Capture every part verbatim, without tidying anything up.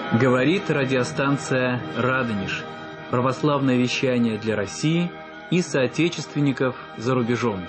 Говорит радиостанция «Радонеж». Православное вещание для России и соотечественников за рубежом.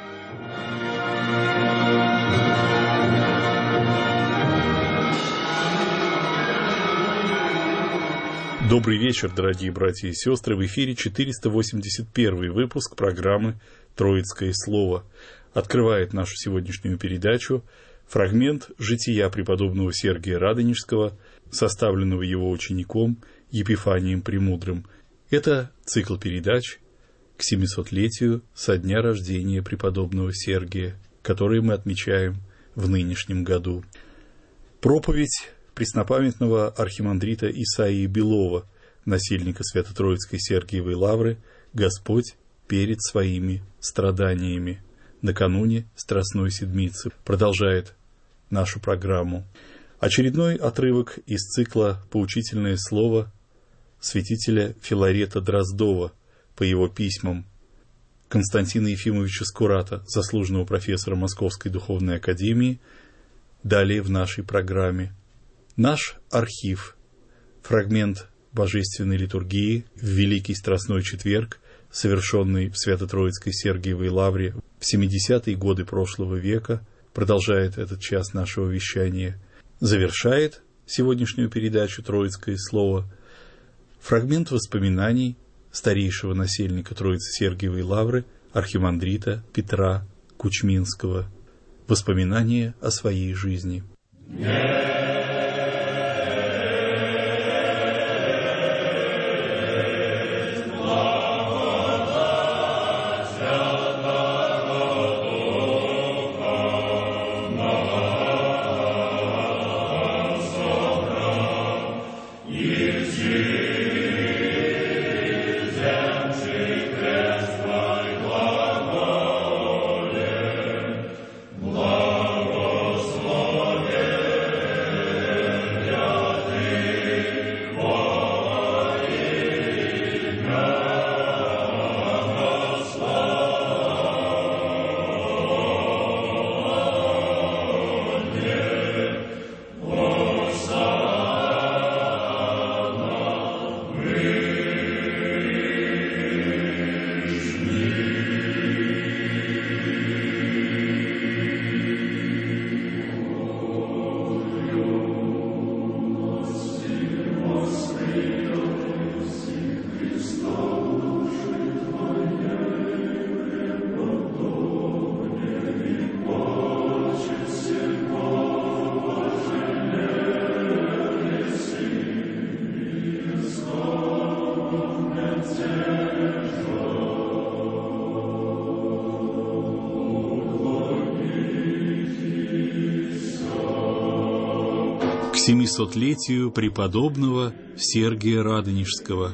Добрый вечер, дорогие братья и сестры. В эфире четыреста восемьдесят первый выпуск программы «Троицкое слово». Открывает нашу сегодняшнюю передачу фрагмент жития преподобного Сергия Радонежского, составленного его учеником Епифанием Премудрым. Это цикл передач к семисотлетию со дня рождения преподобного Сергия, который мы отмечаем в нынешнем году. Проповедь преснопамятного архимандрита Исаии Белова, насельника Свято-Троицкой Сергиевой Лавры, Господь перед своими страданиями, накануне Страстной Седмицы, продолжает нашу программу. Очередной отрывок из цикла «Поучительное слово» святителя Филарета Дроздова по его письмам Константина Ефимовича Скурата, заслуженного профессора Московской Духовной Академии, далее в нашей программе. Наш архив. Фрагмент Божественной литургии в Великий Страстной Четверг, совершенный в Свято-Троицкой Сергиевой Лавре в семидесятые годы прошлого века, продолжает этот час нашего вещания. Завершает сегодняшнюю передачу «Троицкое слово» фрагмент воспоминаний старейшего насельника Троицы Сергиевой Лавры, архимандрита Петра Кучминского. Воспоминания о своей жизни. К семисотлетию преподобного Сергия Радонежского.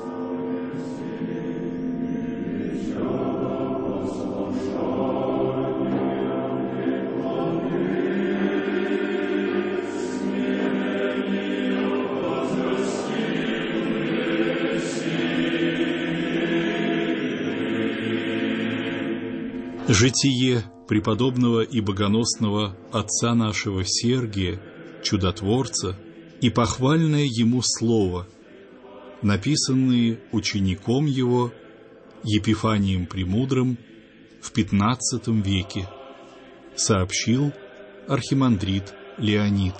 Житие преподобного и богоносного отца нашего Сергия, чудотворца, и похвальное ему слово, написанные учеником его Епифанием Премудрым в пятнадцатом веке, сообщил архимандрит Леонид.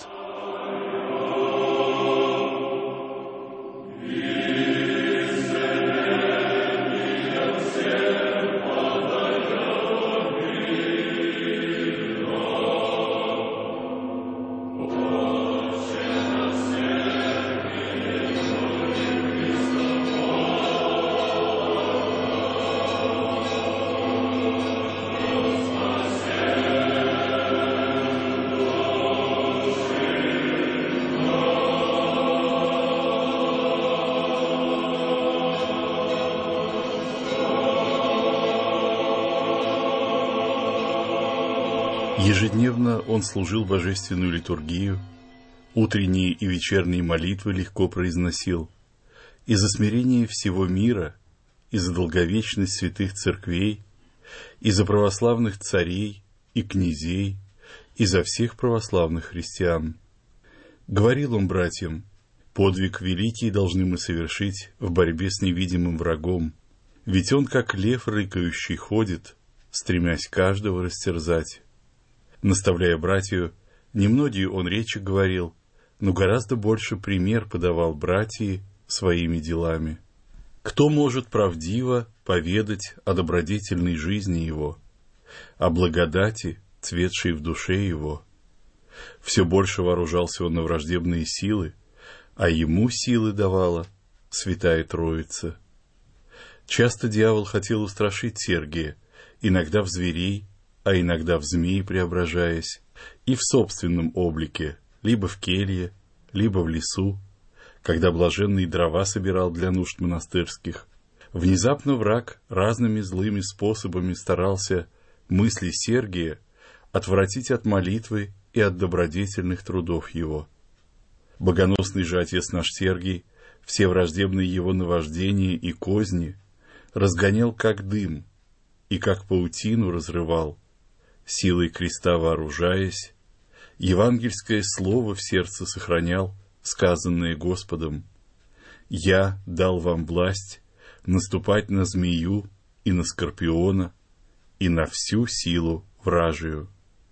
Ежедневно он служил божественную литургию, утренние и вечерние молитвы легко произносил. И за смирение всего мира, и за долговечность святых церквей, и за православных царей и князей, и за всех православных христиан. Говорил он братьям: Подвиг великий должны мы совершить в борьбе с невидимым врагом, ведь он, как лев рыкающий, ходит, стремясь каждого растерзать. Наставляя братью, немногие он речи говорил, но гораздо больше пример подавал братьи своими делами. Кто может правдиво поведать о добродетельной жизни его, о благодати, цветшей в душе его? Все больше вооружался он на враждебные силы, а ему силы давала Святая Троица. Часто дьявол хотел устрашить Сергия, иногда в зверей, а иногда в змей преображаясь, и в собственном облике, либо в келье, либо в лесу, когда блаженный дрова собирал для нужд монастырских. Внезапно враг разными злыми способами старался мысли Сергия отвратить от молитвы и от добродетельных трудов его. Богоносный же отец наш Сергий все враждебные его наваждения и козни разгонял как дым и как паутину разрывал, силой креста вооружаясь, евангельское слово в сердце сохранял, сказанное Господом: «Я дал вам власть наступать на змею и на скорпиона и на всю силу вражию».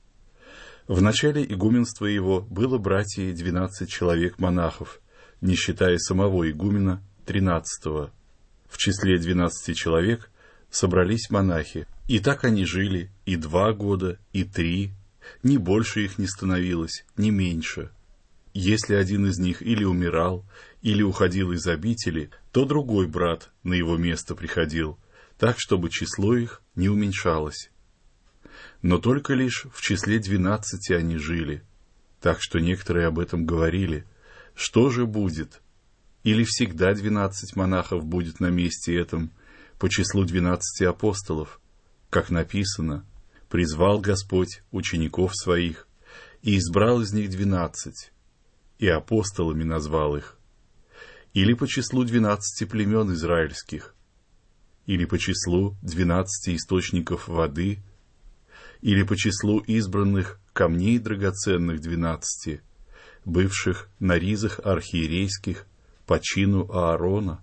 В начале игуменства его было, братья, двенадцать человек монахов, не считая самого игумена, тринадцатого. В числе двенадцати человек собрались монахи, и так они жили и два года, и три, ни больше их не становилось, ни меньше. Если один из них или умирал, или уходил из обители, то другой брат на его место приходил, так, чтобы число их не уменьшалось. Но только лишь в числе двенадцати они жили, так что некоторые об этом говорили. Что же будет? Или всегда двенадцать монахов будет на месте этом по числу двенадцати апостолов? Как написано: «Призвал Господь учеников своих, и избрал из них двенадцать, и апостолами назвал их». Или по числу двенадцати племен израильских, или по числу двенадцати источников воды, или по числу избранных камней драгоценных двенадцати, бывших на ризах архиерейских по чину Аарона.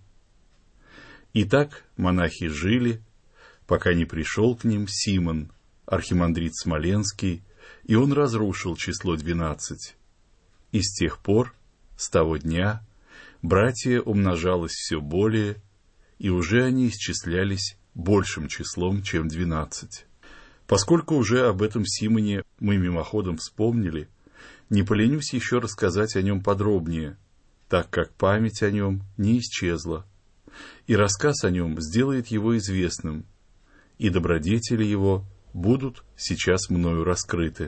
И так монахи жили, пока не пришел к ним Симон, архимандрит Смоленский, и он разрушил число двенадцать. И с тех пор, с того дня, братья умножалось все более, и уже они исчислялись большим числом, чем двенадцать. Поскольку уже об этом Симоне мы мимоходом вспомнили, не поленюсь еще рассказать о нем подробнее, так как память о нем не исчезла, и рассказ о нем сделает его известным, и добродетели его будут сейчас мною раскрыты.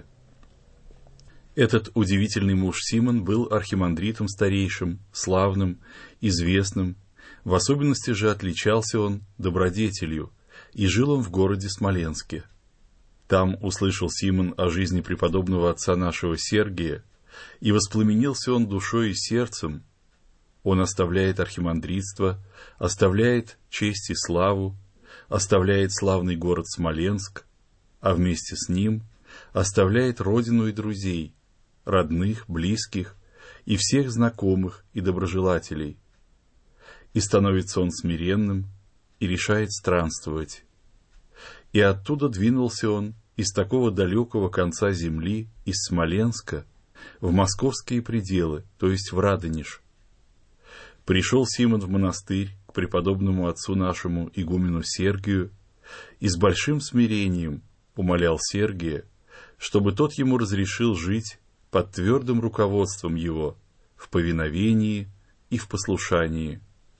Этот удивительный муж Симон был архимандритом старейшим, славным, известным, в особенности же отличался он добродетелью, и жил он в городе Смоленске. Там услышал Симон о жизни преподобного отца нашего Сергия, и воспламенился он душой и сердцем. Он оставляет архимандритство, оставляет честь и славу, оставляет славный город Смоленск, а вместе с ним оставляет родину и друзей, родных, близких и всех знакомых и доброжелателей. И становится он смиренным и решает странствовать. И оттуда двинулся он из такого далекого конца земли, из Смоленска, в московские пределы, то есть в Радонеж. Пришел Симон в монастырь к преподобному отцу нашему игумену Сергию и с большим смирением умолял Сергия, чтобы тот ему разрешил жить под твердым руководством его в повиновении и в послушании.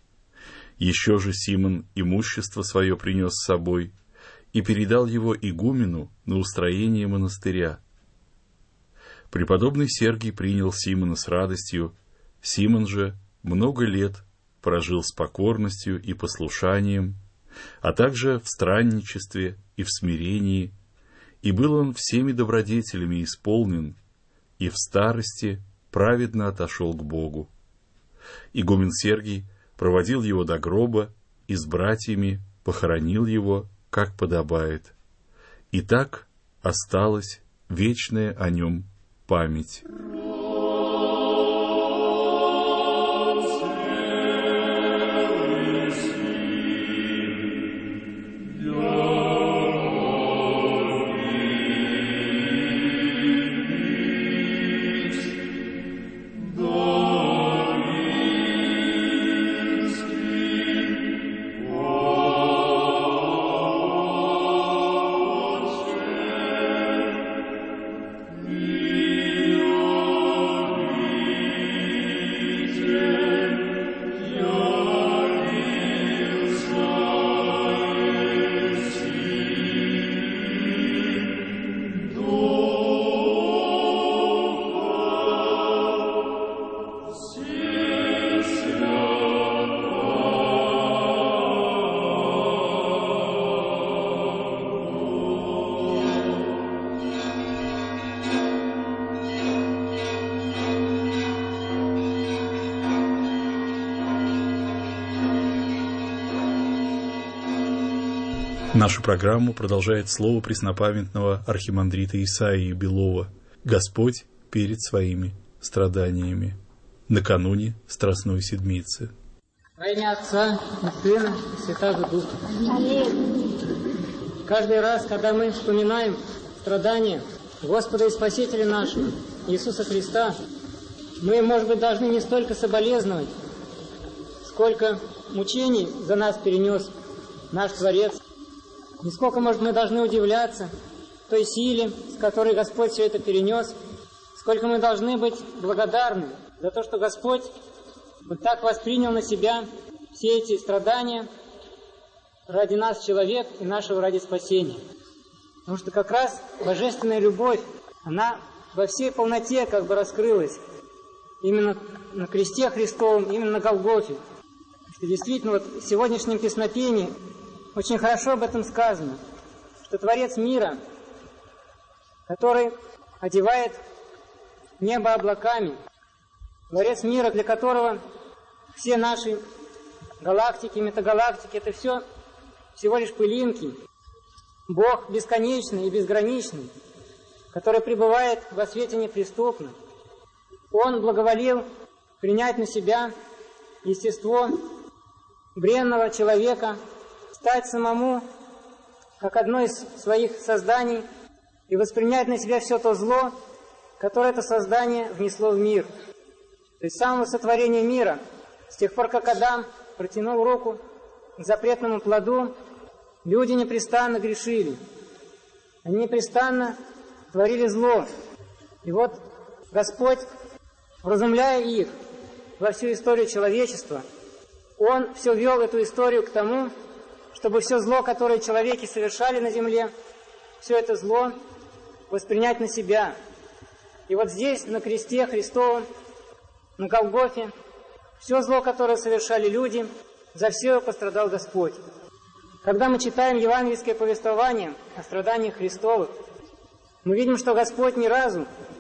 Еще же Симон имущество свое принес с собой и передал его игумену на устроение монастыря. Преподобный Сергий принял Симона с радостью, Симон же много лет прожил с покорностью и послушанием, а также в странничестве и в смирении, и был он всеми добродетелями исполнен, и в старости праведно отошел к Богу. Игумен Сергий проводил его до гроба и с братьями похоронил его, как подобает. И так осталась вечная о нем память. Нашу программу продолжает слово преснопамятного архимандрита Исаии Белова «Господь перед своими страданиями» накануне Страстной Седмицы. Во имя Отца и Сына и Святаго Духа. Каждый раз, когда мы вспоминаем страдания Господа и Спасителя нашего, Иисуса Христа, мы, может быть, должны не столько соболезновать, сколько мучений за нас перенес наш Творец. Нисколько, может, мы должны удивляться той силе, с которой Господь все это перенес, сколько мы должны быть благодарны за то, что Господь вот так воспринял на себя все эти страдания ради нас, человек, и нашего ради спасения. Потому что как раз божественная любовь, она во всей полноте как бы раскрылась именно на кресте Христовом, именно на Голгофе. Что действительно вот в сегодняшнем песнопении очень хорошо об этом сказано, что Творец мира, который одевает небо облаками, Творец мира, для которого все наши галактики, метагалактики, это все всего лишь пылинки, Бог бесконечный и безграничный, который пребывает во свете неприступно. Он благоволил принять на себя естество бренного человека, стать самому как одно из своих созданий и воспринять на себя все то зло, которое это создание внесло в мир. То есть с самого сотворения мира, с тех пор, как Адам протянул руку к запретному плоду, люди непрестанно грешили. Они непрестанно творили зло. И вот Господь, вразумляя их во всю историю человечества, Он все вел эту историю к тому, чтобы все зло, которое человеки совершали на земле, все это зло воспринять на себя. И вот здесь, на кресте Христовом, на Голгофе, все зло, которое совершали люди, за все его пострадал Господь. Когда мы читаем евангельское повествование о страданиях Христовых, мы видим, что Господь ни разу,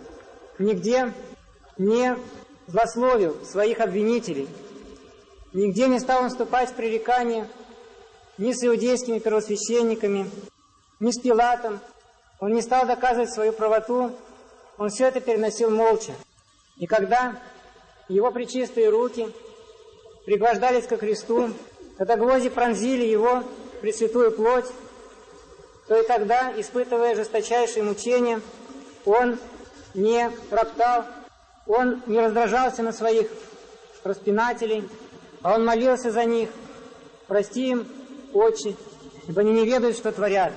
нигде не злословил своих обвинителей, нигде не стал он вступать в пререкание ни с иудейскими первосвященниками, ни с Пилатом. Он не стал доказывать свою правоту, он все это переносил молча. И когда его пречистые руки пригвождались ко кресту, когда гвозди пронзили его пресвятую плоть, то и тогда, испытывая жесточайшие мучения, он не роптал, он не раздражался на своих распинателей, а он молился за них: «Прости им, Отче, ибо они не ведают, что творят».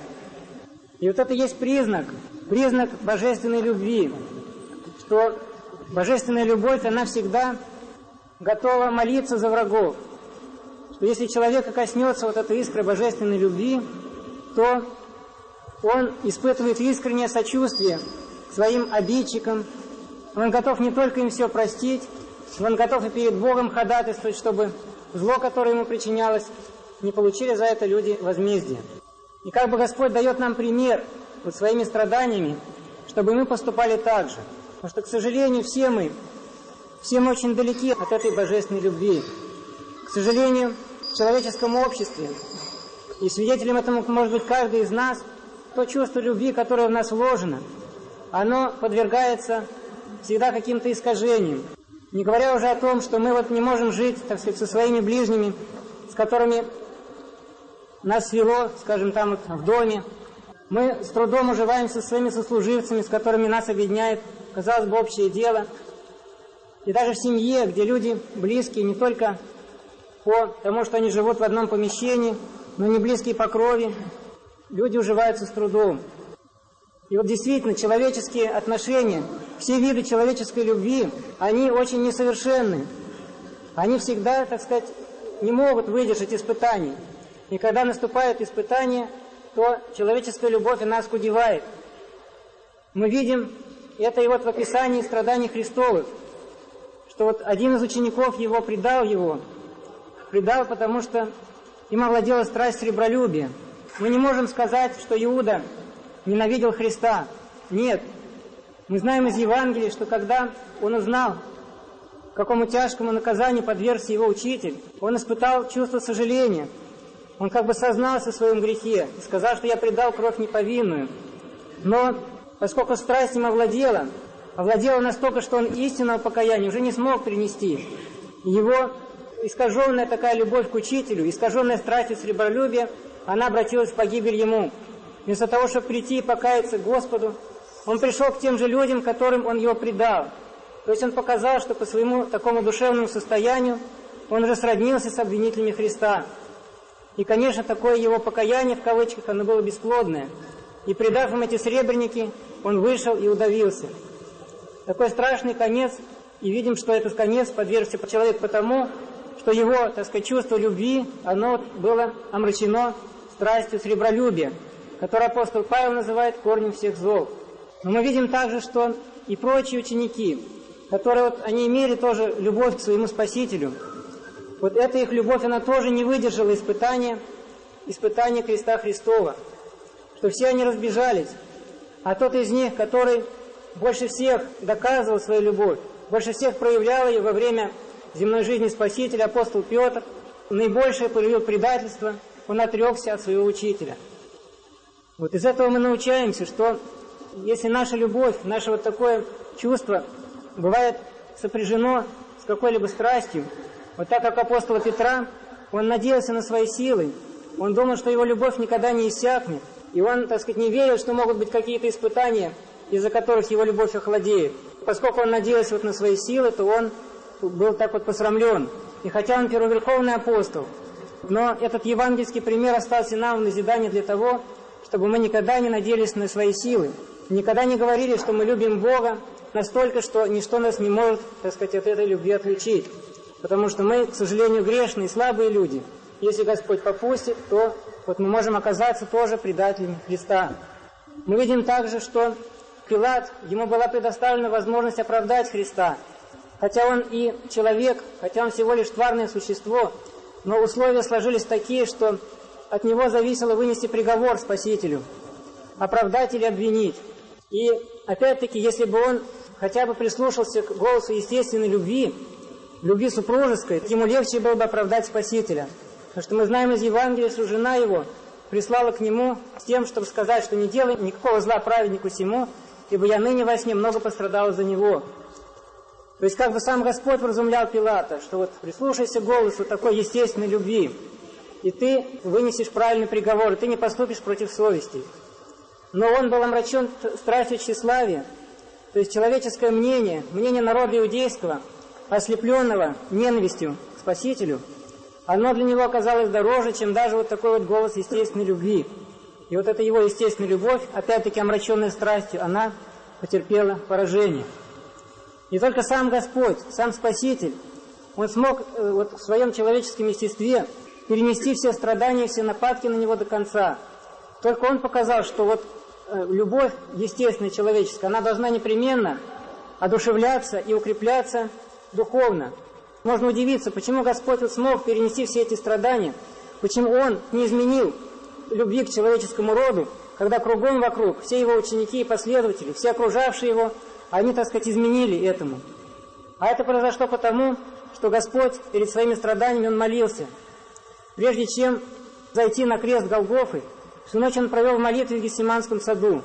И вот это есть признак, признак божественной любви, что божественная любовь, она всегда готова молиться за врагов. Что если человека коснется вот этой искры божественной любви, то он испытывает искреннее сочувствие к своим обидчикам. Он готов не только им все простить, но он готов и перед Богом ходатайствовать, чтобы зло, которое ему причинялось, не получили за это люди возмездия. И как бы Господь дает нам пример вот своими страданиями, чтобы мы поступали так же. Потому что, к сожалению, все мы, все мы очень далеки от этой божественной любви. К сожалению, в человеческом обществе, и свидетелем этому может быть каждый из нас, то чувство любви, которое в нас вложено, оно подвергается всегда каким-то искажениям. Не говоря уже о том, что мы вот не можем жить, так сказать, со своими ближними, с которыми нас свело, скажем, там вот в доме. Мы с трудом уживаемся со своими сослуживцами, с которыми нас объединяет, казалось бы, общее дело. И даже в семье, где люди близкие не только по тому, что они живут в одном помещении, но не близкие по крови, люди уживаются с трудом. И вот действительно, человеческие отношения, все виды человеческой любви, они очень несовершенны. Они всегда, так сказать, не могут выдержать испытаний. И когда наступают испытания, то человеческая любовь, она оскудевает. Мы видим это и вот в описании страданий Христовых, что вот один из учеников его предал его, предал, потому что им овладела страсть сребролюбия. Мы не можем сказать, что Иуда ненавидел Христа. Нет. Мы знаем из Евангелия, что когда он узнал, какому тяжкому наказанию подвергся его учитель, он испытал чувство сожаления. Он как бы сознался в своем грехе и сказал, что я предал кровь неповинную. Но поскольку страсть им овладела, овладела настолько, что он истинного покаяния уже не смог принести, его искаженная такая любовь к учителю, искаженная страстью сребролюбия, она обратилась в погибель ему. Вместо того, чтобы прийти и покаяться к Господу, он пришел к тем же людям, которым он его предал. То есть он показал, что по своему такому душевному состоянию он уже сроднился с обвинителями Христа. И, конечно, такое его покаяние, в кавычках, оно было бесплодное. И, предав им эти сребреники, он вышел и удавился. Такой страшный конец, и видим, что этот конец подвергся человек потому, что его, так сказать, чувство любви, оно было омрачено страстью сребролюбия, которое апостол Павел называет корнем всех зол. Но мы видим также, что и прочие ученики, которые вот, они имели тоже любовь к своему Спасителю, вот эта их любовь, она тоже не выдержала испытания, испытания креста Христова, что все они разбежались, а тот из них, который больше всех доказывал свою любовь, больше всех проявлял ее во время земной жизни Спасителя, апостол Петр, наибольшее проявил предательство, он отрекся от своего учителя. Вот из этого мы научаемся, что если наша любовь, наше вот такое чувство бывает сопряжено с какой-либо страстью, вот так как апостола Петра, он надеялся на свои силы, он думал, что его любовь никогда не иссякнет, и он, так сказать, не верил, что могут быть какие-то испытания, из-за которых его любовь охладеет. Поскольку он надеялся вот на свои силы, то он был так вот посрамлен. И хотя он первоверховный апостол, но этот евангельский пример остался нам в назидание для того, чтобы мы никогда не надеялись на свои силы, никогда не говорили, что мы любим Бога настолько, что ничто нас не может, так сказать, от этой любви отлучить. Потому что мы, к сожалению, грешные, слабые люди. Если Господь попустит, то вот мы можем оказаться тоже предателями Христа. Мы видим также, что Пилат, ему была предоставлена возможность оправдать Христа. Хотя он и человек, хотя он всего лишь тварное существо, но условия сложились такие, что от него зависело вынести приговор Спасителю, оправдать или обвинить. И опять-таки, если бы он хотя бы прислушался к голосу естественной любви, любви супружеской, ему легче было бы оправдать Спасителя. Потому что мы знаем из Евангелия, что жена его прислала к нему с тем, чтобы сказать, что не делай никакого зла праведнику сему, ибо я ныне во сне много пострадала за него. То есть как бы сам Господь вразумлял Пилата, что вот прислушайся к голосу такой естественной любви, и ты вынесешь правильный приговор, и ты не поступишь против совести. Но он был омрачен страстью тщеславия, то есть человеческое мнение, мнение народа иудейского, ослепленного ненавистью к Спасителю, оно для него оказалось дороже, чем даже вот такой вот голос естественной любви. И вот эта его естественная любовь, опять-таки омраченная страстью, она потерпела поражение. И только сам Господь, сам Спаситель, Он смог э, вот в своем человеческом естестве перенести все страдания, все нападки на него до конца. Только Он показал, что вот э, любовь естественная, человеческая, она должна непременно одушевляться и укрепляться духовно. Можно удивиться, почему Господь вот смог перенести все эти страдания, почему Он не изменил любви к человеческому роду, когда кругом вокруг все его ученики и последователи, все окружавшие его, они, так сказать, изменили этому. А это произошло потому, что Господь перед своими страданиями Он молился. Прежде чем зайти на крест Голгофы, всю ночь Он провел в молитве в Гефсиманском саду.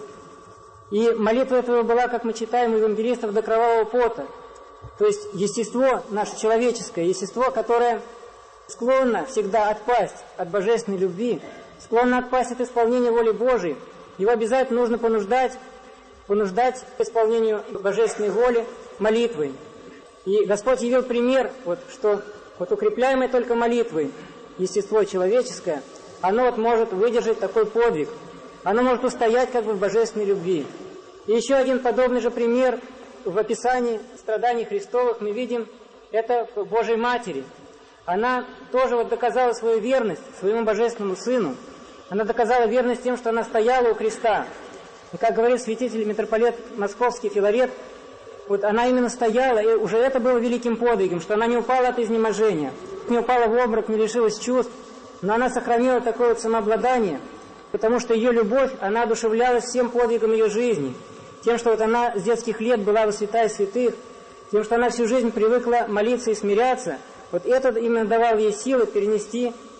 И молитва этого была, как мы читаем у евангелистов, до кровавого пота. То есть естество наше человеческое, естество, которое склонно всегда отпасть от божественной любви, склонно отпасть от исполнения воли Божией, его обязательно нужно понуждать, понуждать к исполнению божественной воли молитвой. И Господь явил пример, вот, что вот укрепляемое только молитвой естество человеческое, оно вот может выдержать такой подвиг, оно может устоять как бы в божественной любви. И еще один подобный же пример в описании страданий Христовых мы видим, это в Божьей Матери. Она тоже вот доказала свою верность своему Божественному Сыну. Она доказала верность тем, что она стояла у креста. И как говорит святитель митрополит Московский Филарет, вот она именно стояла, и уже это было великим подвигом, что она не упала от изнеможения, не упала в обморок, не лишилась чувств, но она сохранила такое вот самообладание, потому что ее любовь, она одушевлялась всем подвигом ее жизни, тем, что вот она с детских лет была во святая святых, тем, что она всю жизнь привыкла молиться и смиряться. Вот это именно давало ей силы перенести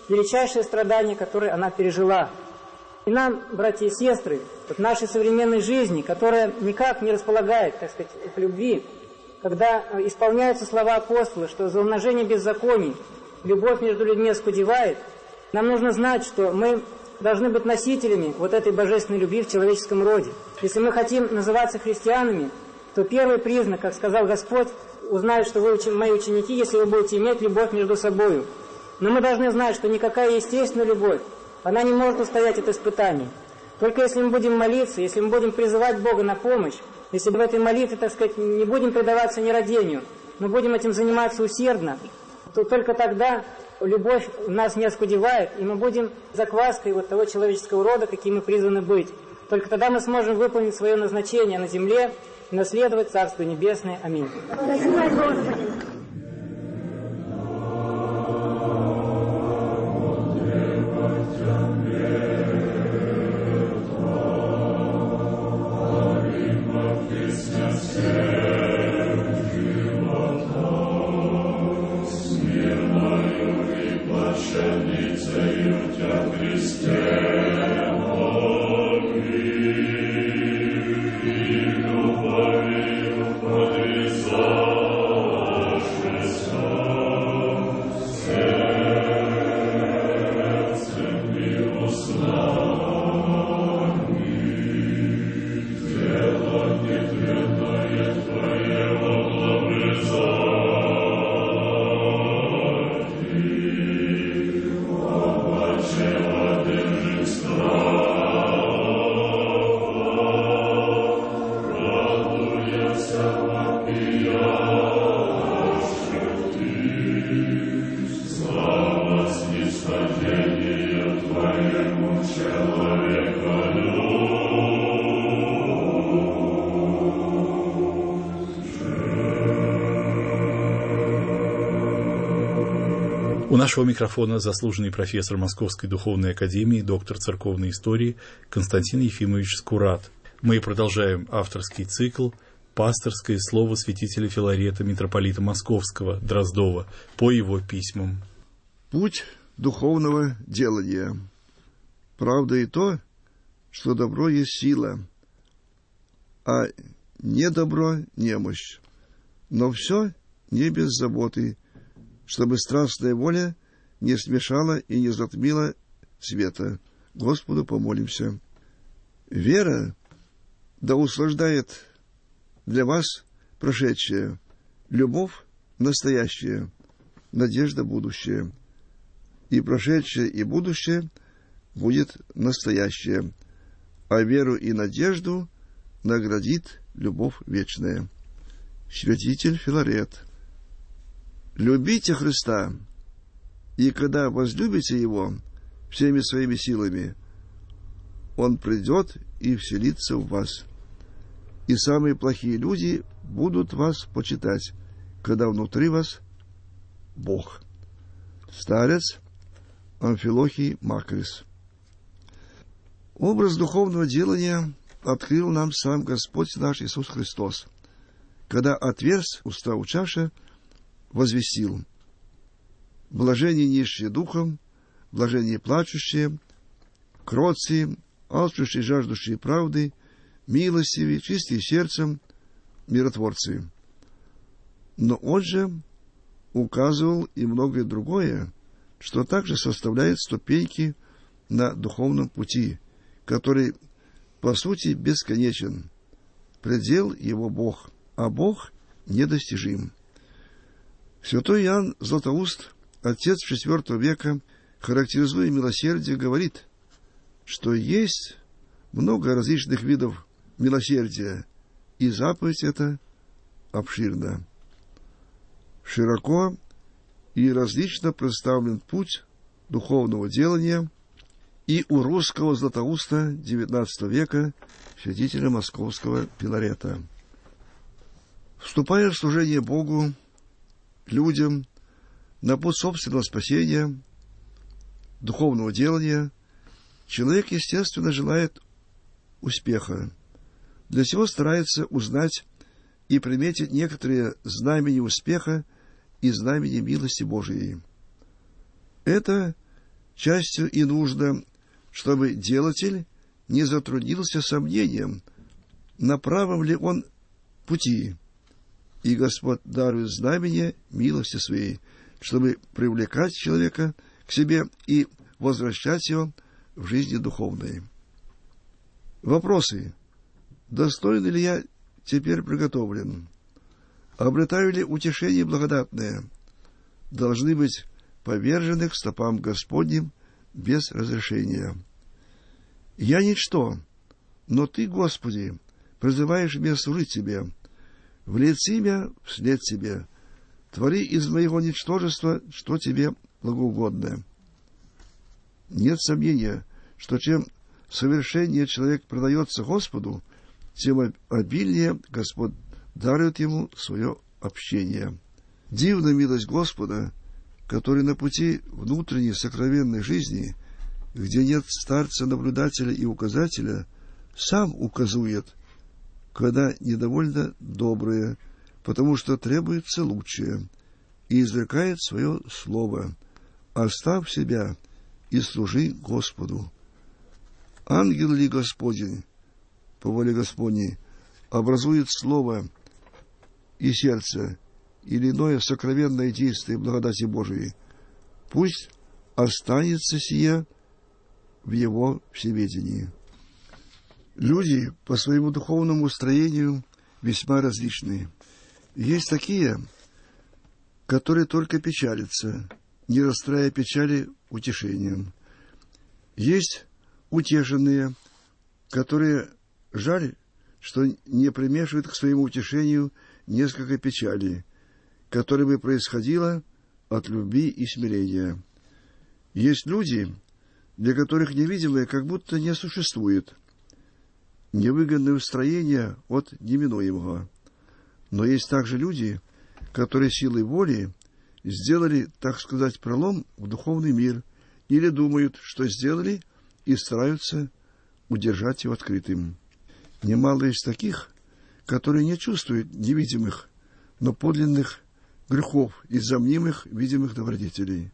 величайшее страдание, которое она пережила. И нам, братья и сестры, в нашей современной жизни, которая никак не располагает, так сказать, к любви, когда исполняются слова апостола, что за умножение беззаконий любовь между людьми оскудевает, нам нужно знать, что мы должны быть носителями вот этой божественной любви в человеческом роде. Если мы хотим называться христианами, то первый признак, как сказал Господь, узнают, что вы мои ученики, если вы будете иметь любовь между собою. Но мы должны знать, что никакая естественная любовь, она не может устоять от испытаний. Только если мы будем молиться, если мы будем призывать Бога на помощь, если в этой молитве, так сказать, не будем предаваться нерадению, но будем этим заниматься усердно, то только тогда любовь нас не оскудевает, и мы будем закваской вот того человеческого рода, каким мы призваны быть. Только тогда мы сможем выполнить свое назначение на земле и наследовать Царство Небесное. Аминь. У нашего микрофона заслуженный профессор Московской духовной академии, доктор церковной истории Константин Ефимович Скурат. Мы продолжаем авторский цикл «Пасторское слово святителя Филарета, митрополита Московского, Дроздова, по его письмам». Путь духовного делания. Правда и то, что добро есть сила, а не добро — немощь. Но все не без заботы, чтобы страстная воля не смешала и не затмила света. Господу помолимся. Вера да услаждает для вас прошедшее, любовь настоящее, надежда будущее. И прошедшее, и будущее будет настоящее, а веру и надежду наградит любовь вечная. Святитель Филарет. Любите Христа, и когда возлюбите Его всеми своими силами, Он придет и вселится в вас. И самые плохие люди будут вас почитать, когда внутри вас Бог. Старец Амфилохий Макрис. Образ духовного делания открыл нам сам Господь наш Иисус Христос, когда отверз уста учаша, возвестил: блажение нищие духом, блажение плачущие, кроткие, алчущие, жаждущие правды, милостивые, чистые сердцем, миротворцы. Но он же указывал и многое другое, что также составляет ступеньки на духовном пути, который, по сути, бесконечен. Предел его Бог, а Бог недостижим. Святой Иоанн Златоуст, отец четвёртого века, характеризуя милосердие, говорит, что есть много различных видов милосердия, и заповедь эта обширна. Широко и различно представлен путь духовного делания и у русского Златоуста девятнадцатого века, святителя Московского Филарета. Вступая в служение Богу, людям, на путь собственного спасения, духовного делания, человек, естественно, желает успеха. Для сего старается узнать и приметить некоторые знамения успеха и знамения милости Божией. Это частью и нужно, чтобы делатель не затруднился сомнением, на правом ли он пути, и Господь дарует знамение милости своей, чтобы привлекать человека к себе и возвращать его в жизни духовной. Вопросы. Достойно ли я теперь приготовлен? Обретаю ли утешение благодатное? Должны быть повержены к стопам Господним без разрешения. Я ничто, но Ты, Господи, призываешь меня служить Тебе. Влети меня вслед Тебе. Твори из моего ничтожества, что Тебе благоугодно. Нет сомнения, что чем совершеннее человек предается Господу, тем обильнее Господь дарует ему свое общение. Дивна милость Господа, который на пути внутренней сокровенной жизни, где нет старца-наблюдателя и указателя, сам указует, когда недовольно доброе, потому что требуется лучшее, и извлекает свое слово: «Оставь себя и служи Господу». Ангел ли Господень, по воле Господней, образует слово и сердце, или иное сокровенное действие благодати Божией, пусть останется сие в его всеведении. Люди по своему духовному строению весьма различные. Есть такие, которые только печалятся, не расстраивая печали утешением. Есть утешенные, которые жаль, что не примешивают к своему утешению несколько печали, которое бы происходило от любви и смирения. Есть люди, для которых невидимое как будто не существует, невыгодное устроение от неминуемого. Но есть также люди, которые силой воли сделали, так сказать, пролом в духовный мир, или думают, что сделали, и стараются удержать его открытым. Немало есть таких, которые не чувствуют невидимых, но подлинных грехов из-за мнимых видимых добродетелей.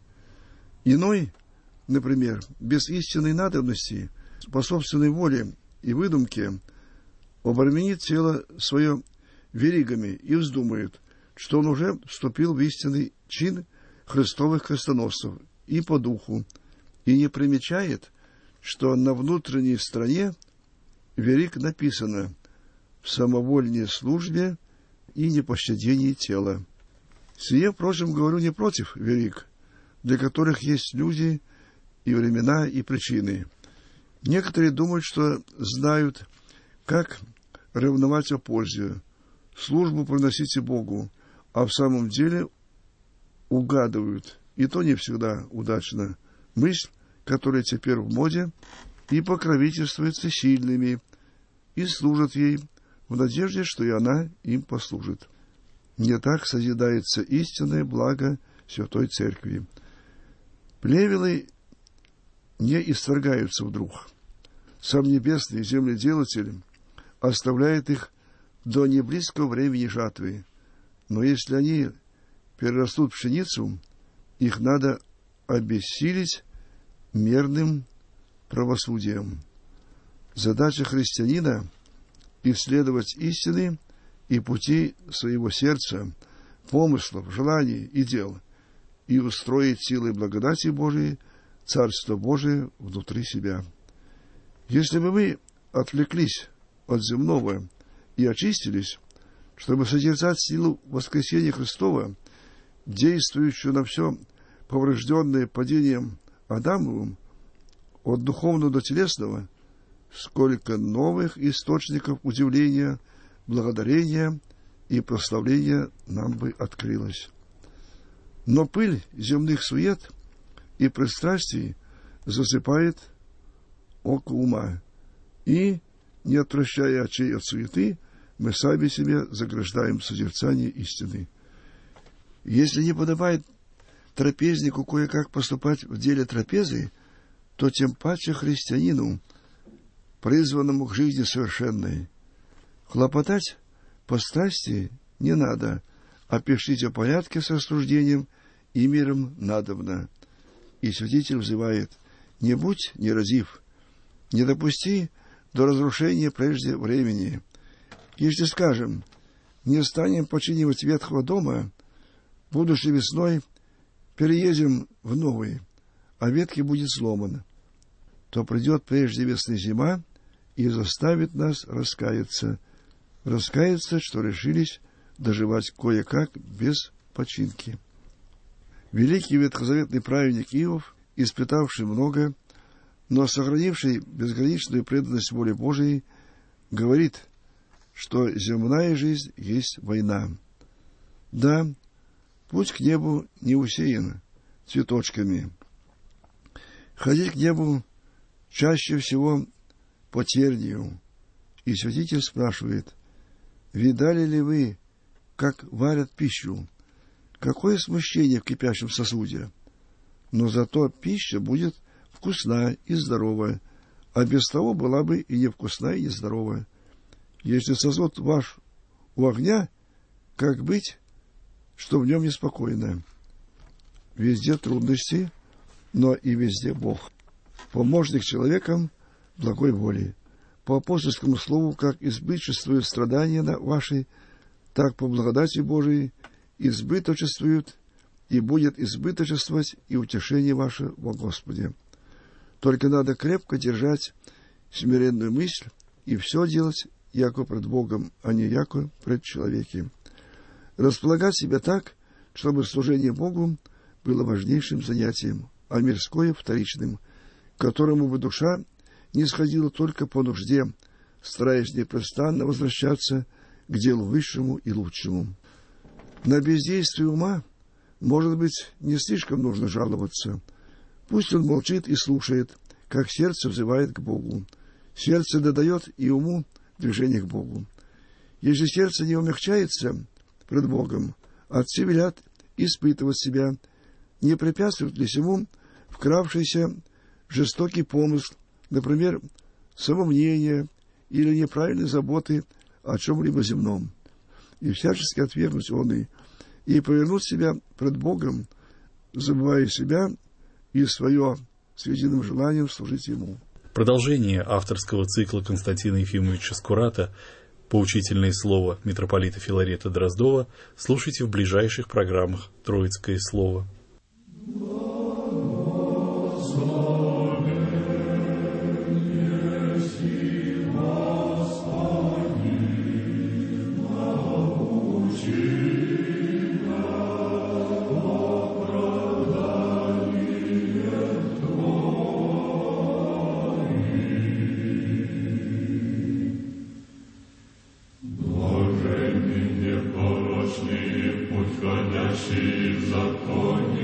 Иной, например, без истинной надобности, по собственной воле и выдумке, обременит тело свое веригами и вздумает, что он уже вступил в истинный чин Христовых крестоносцев и по духу, и не примечает, что на внутренней стороне вериг написано «в самовольной службе и непощадении тела». Сие, впрочем, говорю не против вериг, для которых есть люди и времена, и причины. Некоторые думают, что знают, как ревновать о пользе, службу приносите Богу, а в самом деле угадывают, и то не всегда удачно, мысль, которая теперь в моде, и покровительствуется сильными, и служат ей в надежде, что и она им послужит. Не так созидается истинное благо Святой Церкви. Плевелы не исторгаются вдруг. Сам Небесный Земледелатель оставляет их до неблизкого времени жатвы. Но если они перерастут в пшеницу, их надо обессилить мерным правосудием. Задача христианина — исследовать истины и пути своего сердца, помыслов, желаний и дел, и устроить силой благодати Божией Царство Божие внутри себя. Если бы мы отвлеклись от земного и очистились, чтобы созерцать силу воскресения Христова, действующую на все поврежденное падением Адамовым, от духовного до телесного, сколько новых источников удивления, благодарения и прославления нам бы открылось. Но пыль земных сует и пристрастий засыпает око ума, и, не отвращая очей от суеты, мы сами себе заграждаем созерцание истины. Если не подобает трапезнику кое-как поступать в деле трапезы, то тем паче христианину, призванному к жизни совершенной. Хлопотать по страсти не надо, а пишите о порядке с рассуждением и миром надобно. И святитель взывает: «Не будь неразив, не допусти до разрушения прежде времени. Если скажем, не станем починивать ветхого дома, будущей весной переедем в новый, а ветхий будет сломан, то придет прежде весны зима и заставит нас раскаяться, раскаяться, что решились доживать кое-как без починки». Великий ветхозаветный праведник Иов, испытавший много, но сохранивший безграничную преданность воле Божией, говорит, что земная жизнь есть война. Да, путь к небу не усеян цветочками. Ходить к небу чаще всего по тернию. И святитель спрашивает: «Видали ли вы, как варят пищу? Какое смущение в кипящем сосуде? Но зато пища будет вкусна и здорова, а без того была бы и невкусна, и нездорова. Если сосуд ваш у огня, как быть, что в нем неспокойно? Везде трудности, но и везде Бог. Помощник человекам благой воли. По апостольскому слову, как избыточествуют страдания на ваши, так по благодати Божией избыточествуют и будет избыточествовать и утешение ваше во Господе. Только надо крепко держать смиренную мысль и все делать яко пред Богом, а не яко пред человеком. Располагать себя так, чтобы служение Богу было важнейшим занятием, а мирское — вторичным, к которому бы душа не сходила только по нужде, стараясь непрестанно возвращаться к делу высшему и лучшему. На бездействие ума, может быть, не слишком нужно жаловаться. Пусть он молчит и слушает, как сердце взывает к Богу. Сердце додает и уму движение к Богу. Если сердце не умягчается пред Богом, отцы велят испытывать себя, не препятствует ли сему вкравшийся жестокий помысл, например, самомнение или неправильной заботы о чем-либо земном, и всячески отвергнуть он и, и повернуть себя пред Богом, забывая себя и свое с единым желанием служить Ему. Продолжение авторского цикла Константина Ефимовича Скурата «Поучительное слово» митрополита Филарета Дроздова слушайте в ближайших программах «Троицкое слово». Путь, ходящий в законе,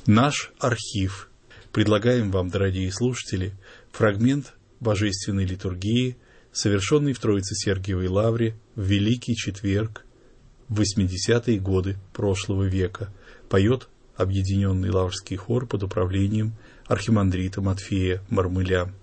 Наш архив. Предлагаем вам, дорогие слушатели, фрагмент божественной литургии, совершенный в Троице-Сергиевой Лавре в Великий Четверг в восьмидесятые годы прошлого века. Поет Объединенный Лаврский хор под управлением архимандрита Матфея Мармыля.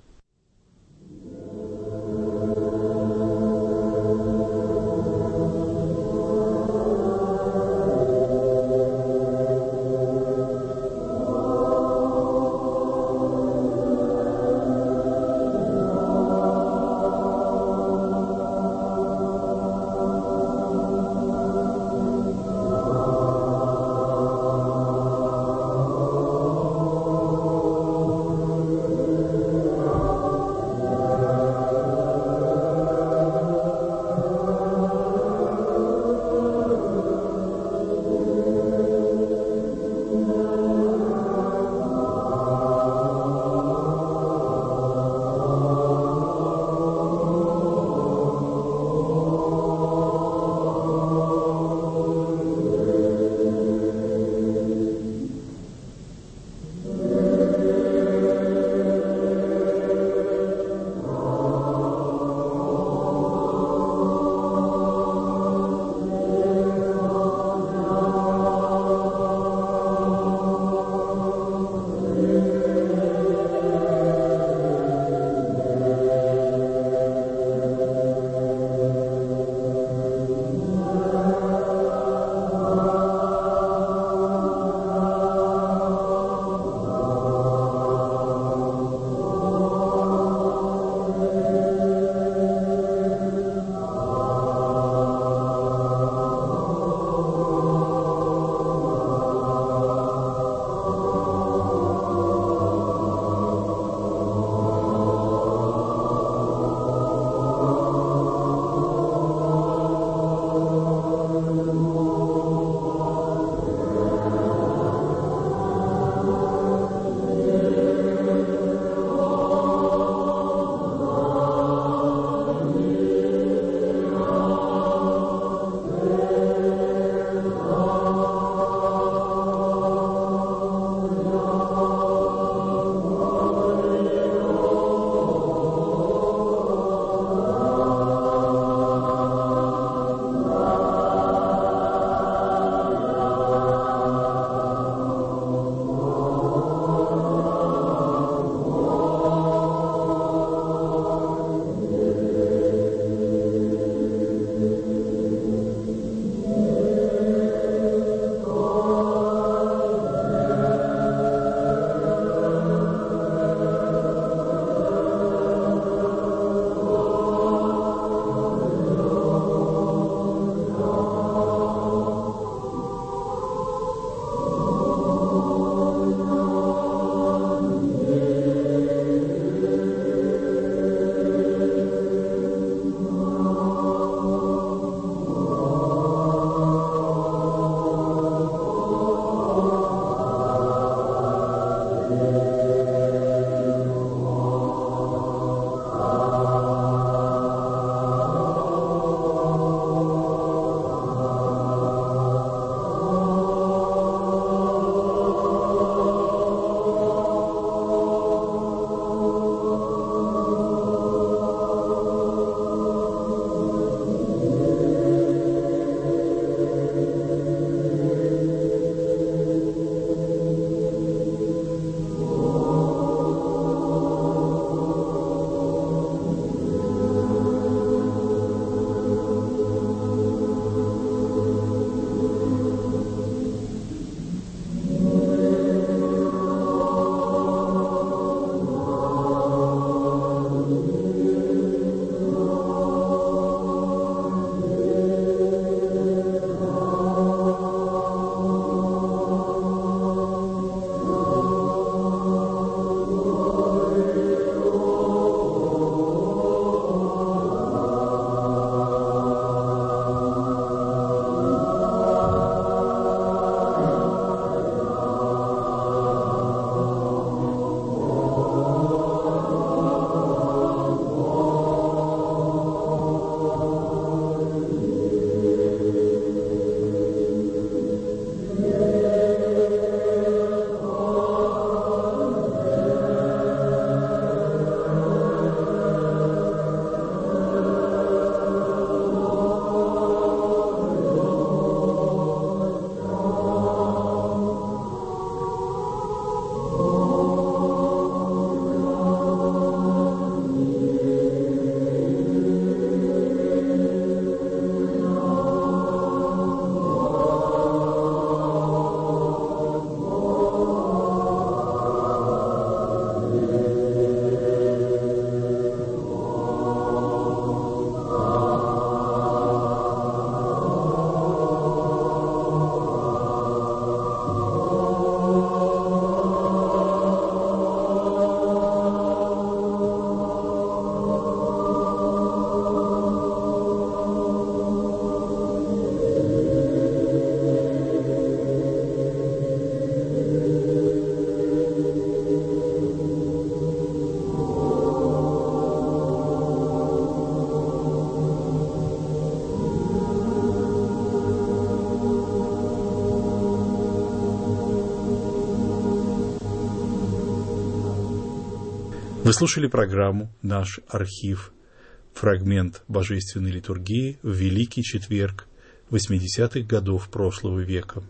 Вы слушали программу «Наш архив». Фрагмент божественной литургии в Великий Четверг восьмидесятых годов прошлого века.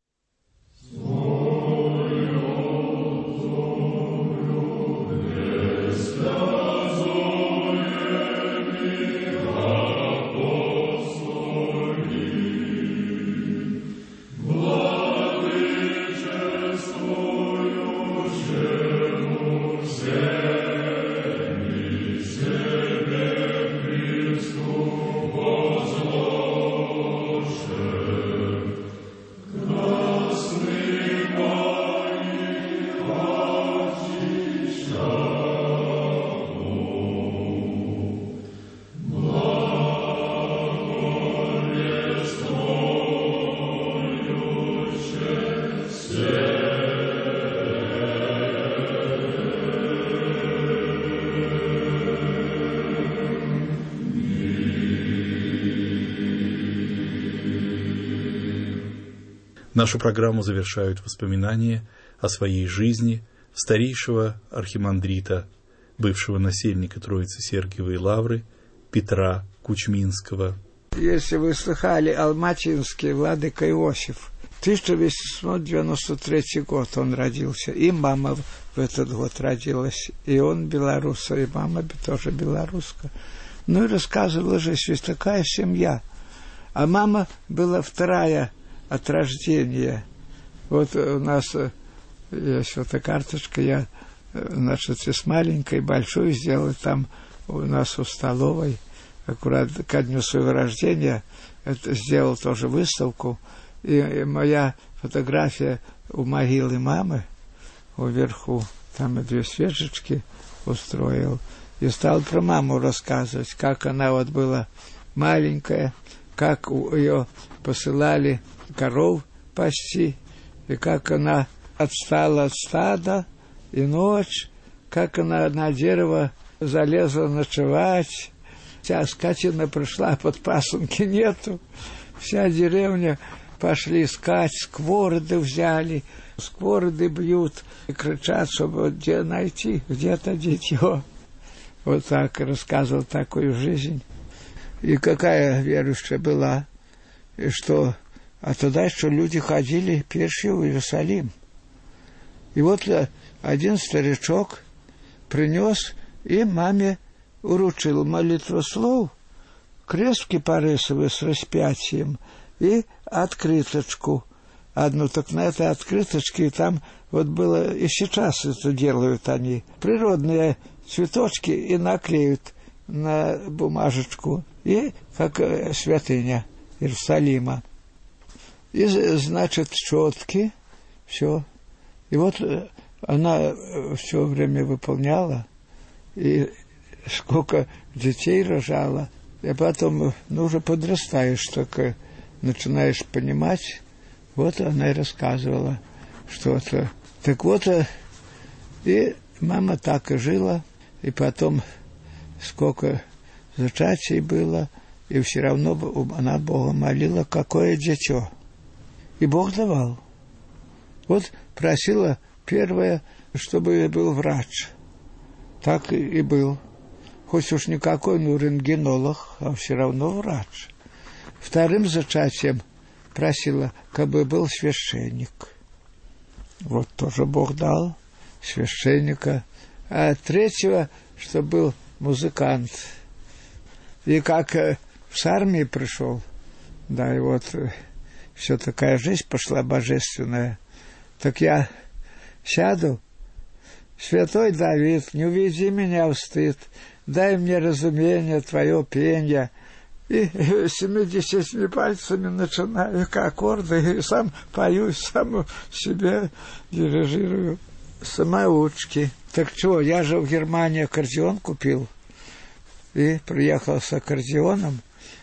Нашу программу завершают воспоминания о своей жизни старейшего архимандрита, бывшего насельника Троицы Сергиевой Лавры Петра Кучминского. Если вы слыхали, Алматинский владыка Иосиф, тысяча восемьсот девяносто третий год он родился, и мама в этот год родилась, и он белоруса, и мама тоже белоруска. Ну и рассказывала же, что есть такая семья. А мама была вторая от рождения. Вот у нас есть фотокарточка, я, значит, с маленькой, большой сделал там у нас у столовой, аккурат ко дню своего рождения, это сделал тоже выставку, и, и моя фотография у могилы мамы, вверху, там и две свечечки устроил, и стал про маму рассказывать, как она вот была маленькая, как ее посылали коров пасти, и как она отстала от стада, и ночь, как она на дерево залезла ночевать. Вся скотина пришла, под пасынки нету. Вся деревня пошли искать, сковороды взяли, сковороды бьют и кричат, чтобы где найти, где-то дитё. Вот так рассказывал такую жизнь. И какая верующая была, и что... А тогда что люди ходили пешие в Иерусалим. И вот один старичок принес и маме уручил молитвослов, крест кипарисовый с распятием и открыточку одну. Так на этой открыточке там вот было, и сейчас это делают они, природные цветочки и наклеют на бумажечку, и как святыня Иерусалима. И, значит, четки, все. И вот она все время выполняла, и сколько детей рожала. И потом, ну, уже подрастаешь, только начинаешь понимать. Вот она и рассказывала что-то. Так вот, и мама так и жила, и потом сколько зачатий было, и все равно она Бога молила, какое дитё. И Бог давал. Вот просила первое, чтобы был врач. Так и был. Хоть уж никакой, ну, рентгенолог, а все равно врач. Вторым зачатием просила, чтобы был священник. Вот тоже Бог дал священника. А третьего, чтобы был музыкант. И как с армии пришел, да, и вот... все такая жизнь пошла божественная. Так я сяду, святой Давид, не уведи меня в стыд, дай мне разумение твое пенье. И семидесятью пальцами начинаю аккорды, и сам пою, сам себе дирижирую. Самоучки. Так что, я же в Германии аккордеон купил, и приехал с аккордеоном.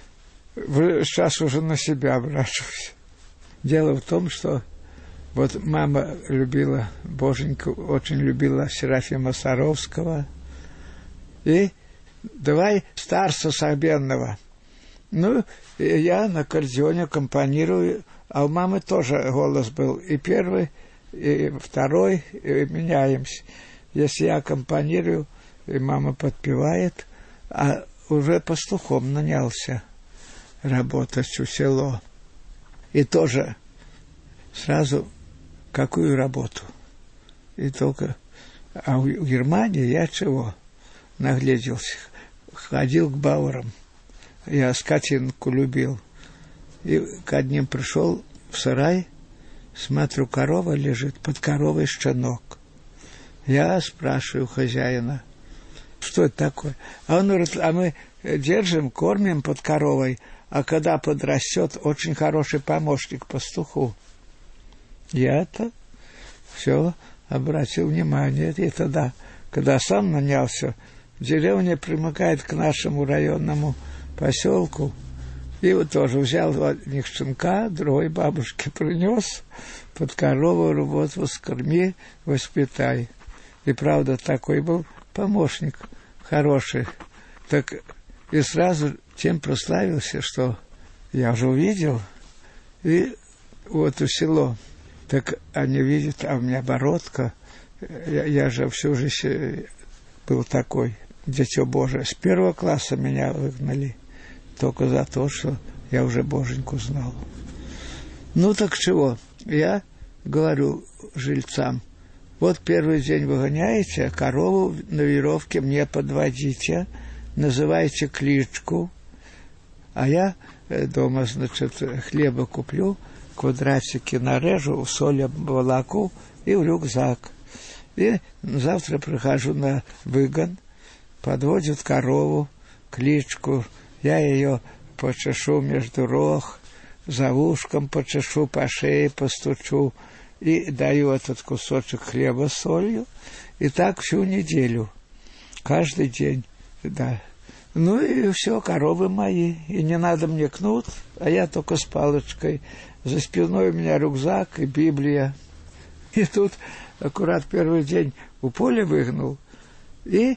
Сейчас уже на себя обращусь. Дело в том, что вот мама любила Боженьку, очень любила Серафима Саровского. И давай старца Собенного. Ну, и я на аккордеоне аккомпанирую, а у мамы тоже голос был. И первый, и второй, и меняемся. Если я аккомпанирую, и мама подпевает, а уже пастухом нанялся работать у село. И тоже сразу какую работу. И только... А в Германии я чего? Нагляделся. Ходил к бауэрам. Я скотинку любил. И к одним пришел в сарай, смотрю, корова лежит, под коровой щенок. Я спрашиваю хозяина, что это такое? А он говорит, а мы держим, кормим под коровой, а когда подрастет, очень хороший помощник пастуху. Я-то все обратил внимание. И тогда, когда сам нанялся, деревня примыкает к нашему районному поселку, и вот тоже взял от них щенка, другой бабушке принес, под корову работу скорми, воспитай. И правда, такой был помощник хороший. Так и сразу тем прославился, что я уже увидел, и вот у село. Так они видят, а у меня бородка. Я, я же всю жизнь был такой, дитё Божие. С первого класса меня выгнали. Только за то, что я уже Боженьку знал. Ну так чего? Я говорю жильцам, вот первый день выгоняете, корову на веревке мне подводите, называйте кличку, а я дома, значит, хлеба куплю, квадратики нарежу, соль обволоку и в рюкзак. И завтра прихожу на выгон, подводят корову, кличку, я ее почешу между рог, за ушком почешу, по шее постучу и даю этот кусочек хлеба с солью. И так всю неделю, каждый день, да. Ну и все, коровы мои, и не надо мне кнут, а я только с палочкой. За спиной у меня рюкзак и Библия. И тут аккурат первый день у поля выгнал, и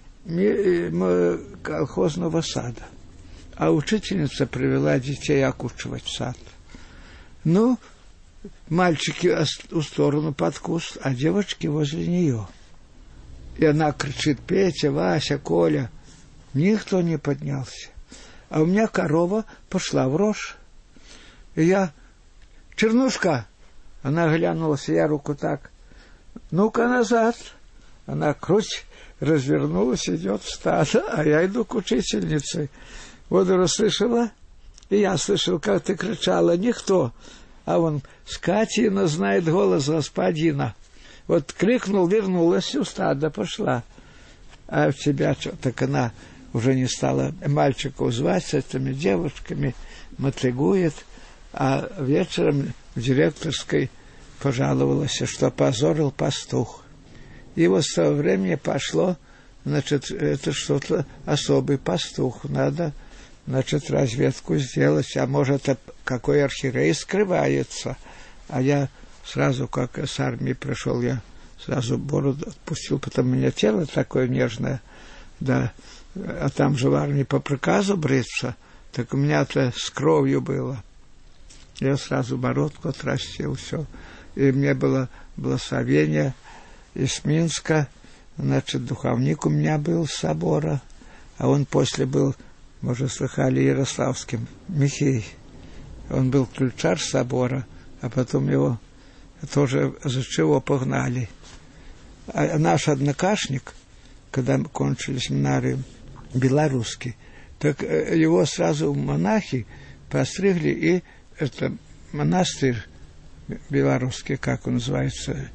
колхозного сада. А учительница привела детей окучивать в сад. Ну, мальчики у сторону под куст, а девочки возле нее. И она кричит: Петя, Вася, Коля. Никто не поднялся. А у меня корова пошла в рожь. И я: Чернушка! Она глянулась, я руку так: ну-ка назад. Она круть, развернулась, идет в стадо, а я иду к учительнице. Вот расслышала, и я слышал, как ты кричала: никто. А он: скотина знает голос господина. Вот крикнул, вернулась, у стада пошла. А в тебя что? Так она уже не стала мальчиков звать с этими девушками, мотыгует, а вечером в директорской пожаловалась, что позорил пастух. И вот с того времени пошло, значит, это что-то особый пастух, надо, значит, разведку сделать, а может, какой архиерей скрывается. А я сразу, как с армии пришел, я сразу бороду отпустил, потому у меня тело такое нежное, да, а там же в армии по приказу бриться, так у меня-то с кровью было. Я сразу бородку отрастил, все. И мне было благословение из Минска, значит, духовник у меня был с собора, а он после был, может, слыхали, ярославским, Михей. Он был ключар собора, а потом его тоже за чего погнали. А наш однокашник, когда кончили семинарию, белорусский, так его сразу в монахи постригли, и это монастырь белорусский, как он называется,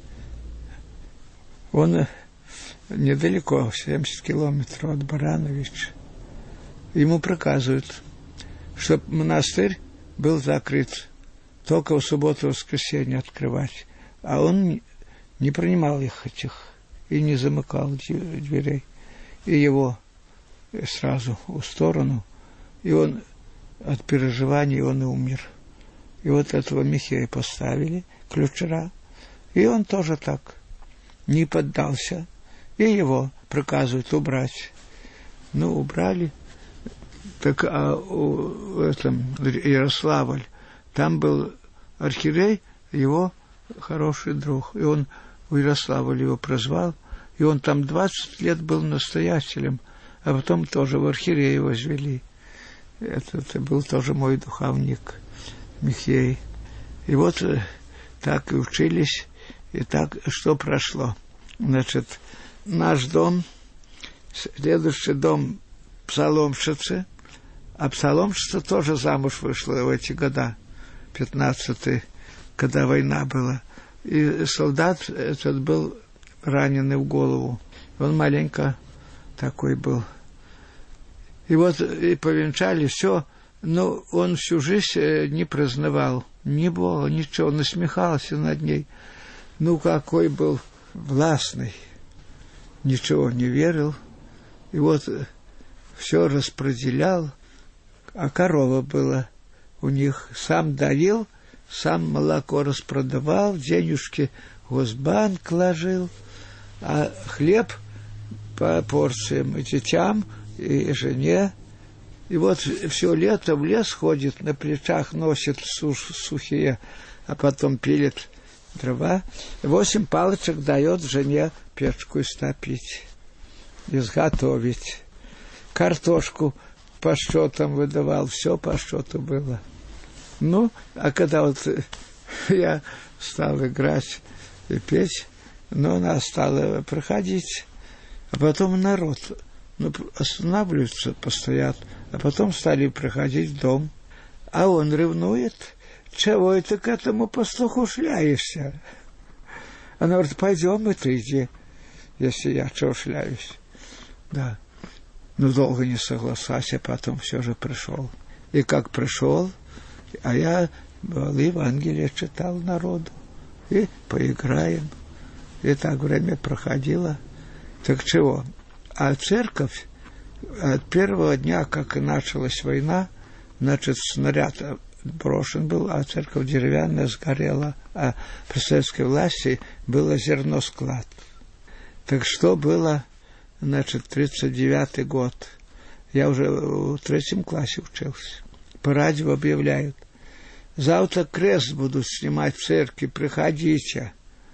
он недалеко, семьдесят километров от Барановича. Ему приказывают, чтобы монастырь был закрыт, только в субботу и воскресенье открывать. А он не принимал их этих и не замыкал дверей. И его сразу в сторону, и он от переживаний он и умер. И вот этого Михея поставили, ключера, и он тоже так не поддался, и его приказывают убрать. Ну, убрали. Так а у этом Ярославль, там был архиерей, его хороший друг, и он у Ярославля его прозвал, И он там двадцать лет был настоятелем, а потом тоже в архиереи его возвели. Это, это был тоже мой духовник Михей. И вот так и учились, и так что прошло. Значит, наш дом, следующий дом псаломщицы, а псаломщица тоже замуж вышла в эти года, пятнадцатый, когда война была. И солдат этот был раненый в голову. Он маленько такой был. И вот и повенчали все, но он всю жизнь не праздновал. Не было ничего, насмехался над ней. Ну, какой был властный. Ничего не верил. И вот все распределял. А корова была у них. Сам доил, сам молоко распродавал, денежки в госбанк ложил, а хлеб по порциям и детям, и жене. И вот все лето в лес ходит, на плечах носит суш, сухие, а потом пилит дрова. Восемь палочек дает жене печку истопить, изготовить. Картошку по счетам выдавал, все по счету было. Ну, а когда вот я стал играть и петь, но она стала проходить, а потом народ, ну, останавливаются, постоят, а потом стали проходить в дом, а он ревнует, чего это к этому пастуху шляешься? Она говорит, пойдем, и ты иди, если я чего шляюсь. Да. Ну, долго не согласился, потом все же пришел. И как пришел, а я был, Евангелие читал народу, и поиграем. И так время проходило. Так чего? А церковь от первого дня, как и началась война, значит, снаряд брошен был, а церковь деревянная сгорела, а при советской власти было зерносклад. Так что было, значит, тридцать девятый год. Я уже в третьем классе учился. По радио объявляют. Завтра крест будут снимать в церкви, приходите.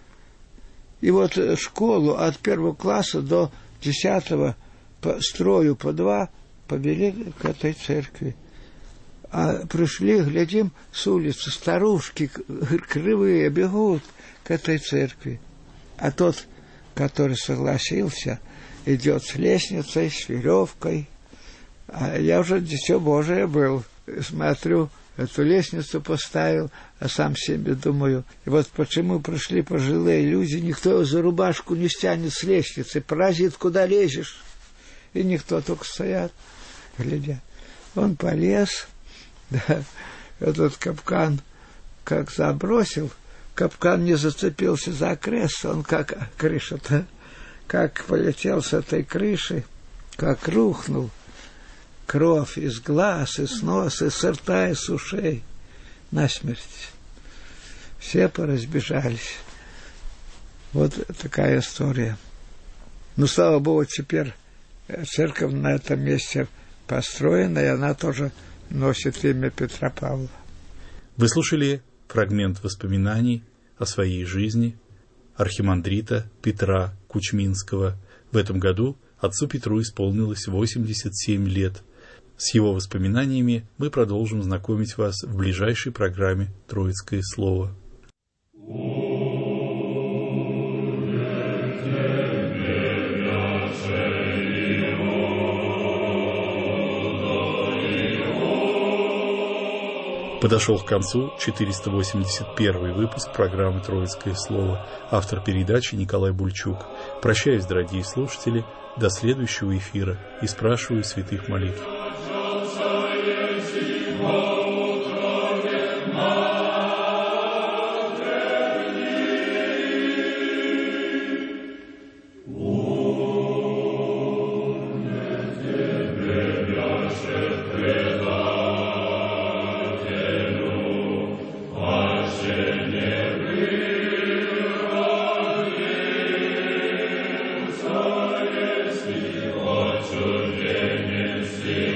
И вот школу от первого класса до десятого по строю по два повели к этой церкви. А пришли, глядим, с улицы старушки кривые бегут к этой церкви. А тот, который согласился, идет с лестницей, с веревкой. А я уже дитё Божие был. Смотрю, эту лестницу поставил, а сам себе думаю, и вот почему пришли пожилые люди, никто его за рубашку не стянет с лестницы, паразит, куда лезешь? И никто, только стоят, глядя. Он полез, да, этот капкан как забросил, капкан не зацепился за крест, он как крыша-то, как полетел с этой крыши, как рухнул. Кровь из глаз, из носа, из рта, из ушей. Насмерть. Все поразбежались. Вот такая история. Ну, слава Богу, теперь церковь на этом месте построена, и она тоже носит имя Петра Павла. Вы слушали фрагмент воспоминаний о своей жизни архимандрита Петра Кучминского. В этом году отцу Петру исполнилось восемьдесят семь лет. С его воспоминаниями мы продолжим знакомить вас в ближайшей программе «Троицкое слово». Подошел к концу четыреста восемьдесят первый выпуск программы «Троицкое слово». Автор передачи Николай Бульчук. Прощаюсь, дорогие слушатели, до следующего эфира и спрашиваю святых молитв. Yes,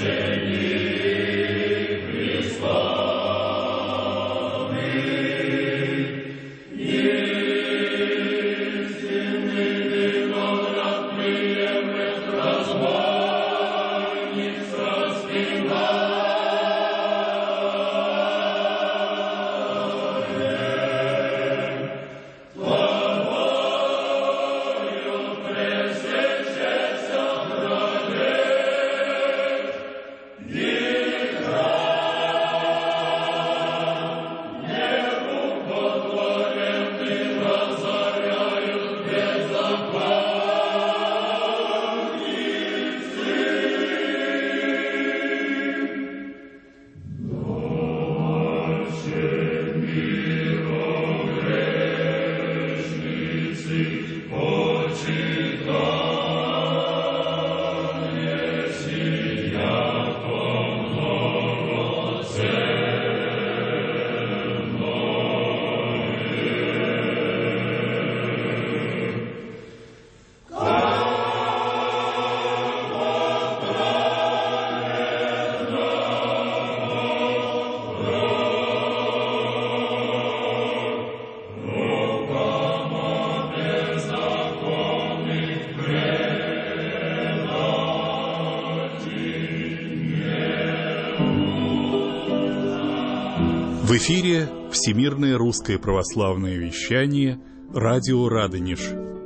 В эфире Всемирное русское православное вещание, радио «Радонеж».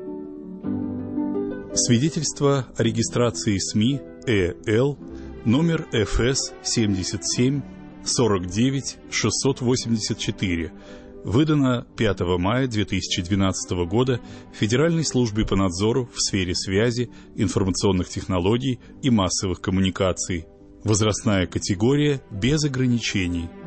Свидетельство о регистрации СМИ ЭЛ номер эф эс семьдесят семь сорок девять шестьсот восемьдесят четыре, выдано пятого мая две тысячи двенадцатого года Федеральной службой по надзору в сфере связи, информационных технологий и массовых коммуникаций. Возрастная категория без ограничений.